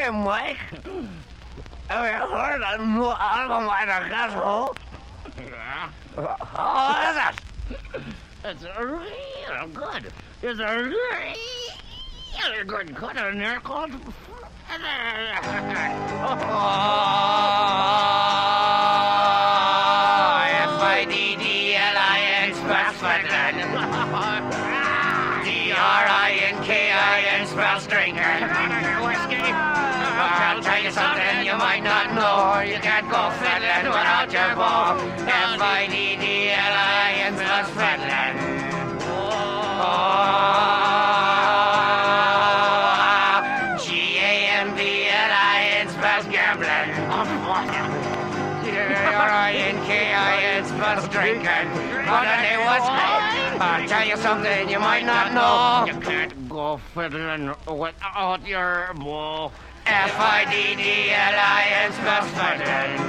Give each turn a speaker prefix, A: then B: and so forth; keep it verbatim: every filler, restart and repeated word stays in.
A: Hey, Mike. Have you heard a new album by the Guess Who?
B: Yeah.
A: How is it?
B: It's real good. It's a really good cut in there called...
A: Oh, F I D D L I N spells Fredlin. D R I N K I N spells drinking.
B: Whiskey.
A: I'll tell you something you might not know. You can't go fiddling without your bow. F I D D L I N spells fiddling. Oh, G A M B L I N spells gambling. D R I N K I N spells drinking. But it was I'll tell you something you might not know.
B: You can't go fiddling without your bow.
A: F I D D L I N spells fiddling.